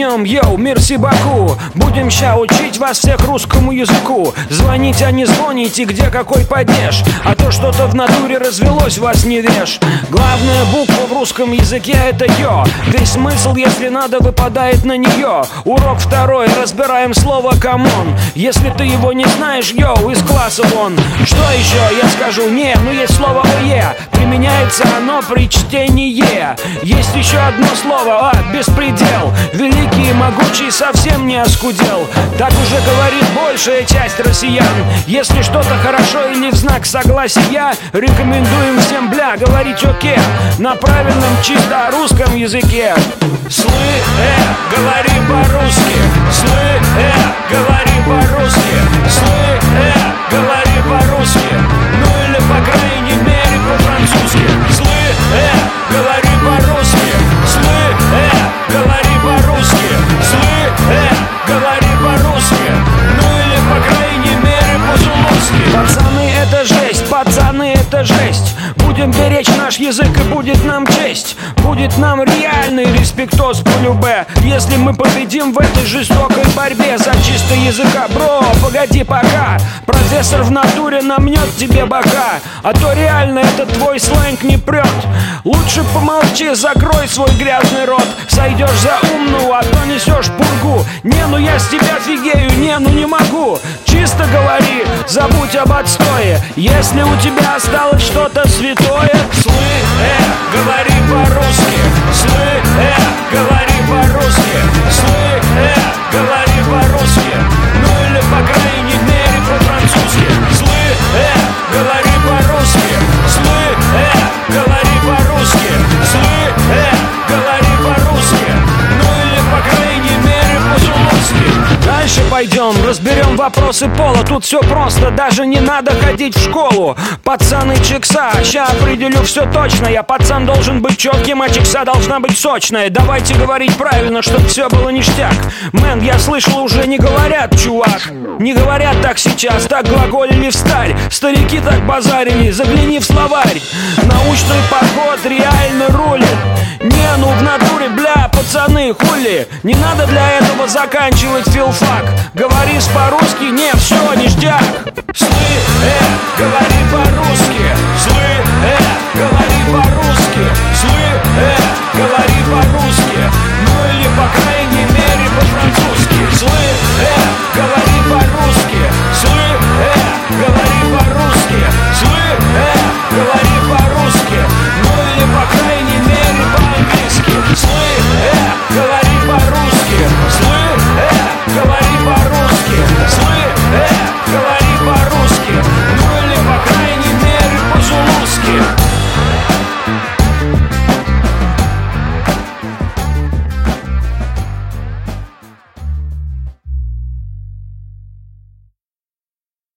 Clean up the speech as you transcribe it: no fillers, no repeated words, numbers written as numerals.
начнем, йоу, мерси баку. Будем ща учить вас всех русскому языку. Звоните, а не звоните, где какой падеж. А то что-то в натуре развелось, вас не вешь. Главная буква в русском языке это ё. Весь смысл, если надо, выпадает на нее. Урок второй, разбираем слово камон. Если ты его не знаешь, йоу, из класса вон. Что еще? Я скажу не, но есть слово ое. Применяется оно при чтении. Есть еще одно слово, беспредел. Великий и могучий совсем не оскудел. Так уже говорит большая часть россиян. Если что-то хорошо или в знак согласия, рекомендуем всем, бля, говорить окей на правильном чисто русском языке. Говори по-русски. Говори по-русски. Говори по-русски. Ну или по крайней мере по-французски. Говори по-русски. Говори по-русски. Говори по-русски. Ну или по крайней мере по-зулуски. Пацаны, это жесть, пацаны, это жесть. Будем беречь наш язык и будет нам честь. Будет нам реальный респектоз по любе. Если мы победим в этой жестокой борьбе за чисто языка. Бро, погоди пока. Профессор в натуре намнет тебе бока. А то реально этот твой сленг не прет. Лучше помолчи, закрой свой грязный рот. Сойдешь за умного, а то несешь пургу. Не, ну я с тебя фигею, не, ну не могу. Чисто говори, забудь об отстое. Если у тебя осталось что-то святое, говори по-русски. Говори по-русски. Говори по-русски. Ну или по крайней мере по-французски. Говори по-русски. Говори по-русски. Говори по-русски. Ну или по крайней мере по-зулуски. Дальше пойдем, разберем вопросы пола. Тут все просто, даже не надо ходить в школу. Пацаны чекса, ща определю все точно. Я пацан должен быть четким, а чекса должна быть сочная. Давайте говорить правильно, чтоб все было ништяк. Мэн, я слышал, уже не говорят, чувак. Не говорят так сейчас, так глаголили встарь. Старики так базарили, загляни в словарь. Научный подход реально рулит. Не, ну в натуре, бля, пацаны, хули. Не надо для этого заканчивать филфак. Говоришь по-русски, не, все, ништяк. Говори